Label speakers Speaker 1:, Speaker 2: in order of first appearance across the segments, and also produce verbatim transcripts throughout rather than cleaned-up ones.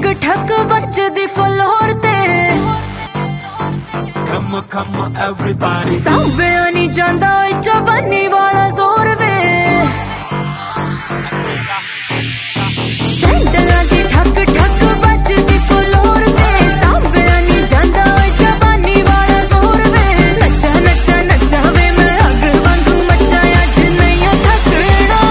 Speaker 1: ठक वजदी फ्लोर ते
Speaker 2: Come on, come on, everybody.
Speaker 1: सांभे नहीं जांदा जवानी वाला जोर वे सैंडलां दी ठक ठक वजदी फ्लोर ते सांभे नहीं जांदा जवानी वाला जोर वे नचा नचा नचा वे मैं अग वांगू मचा अज नहीं थकना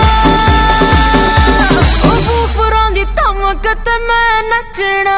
Speaker 1: ओ फूफरां दी धमक ते मैं नचना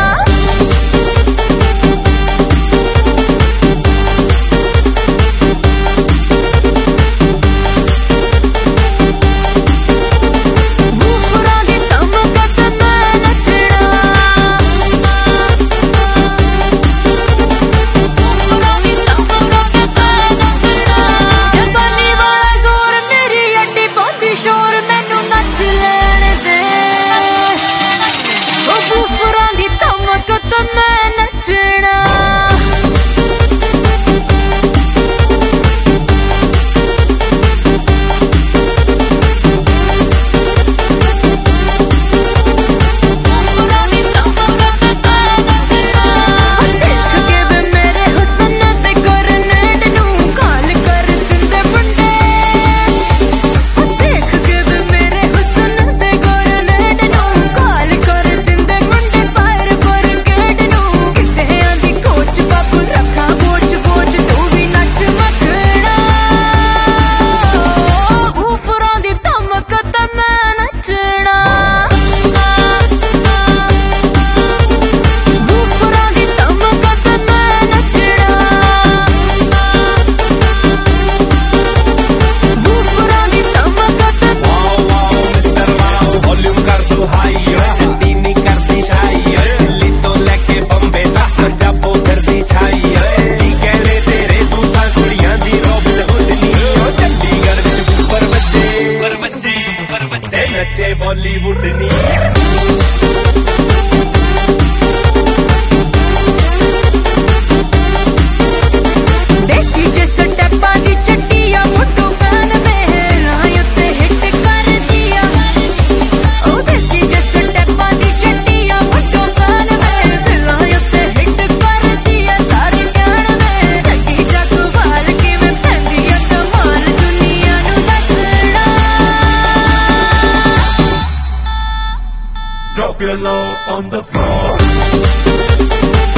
Speaker 2: नचे बॉलीवुड नी Drop your low on the floor.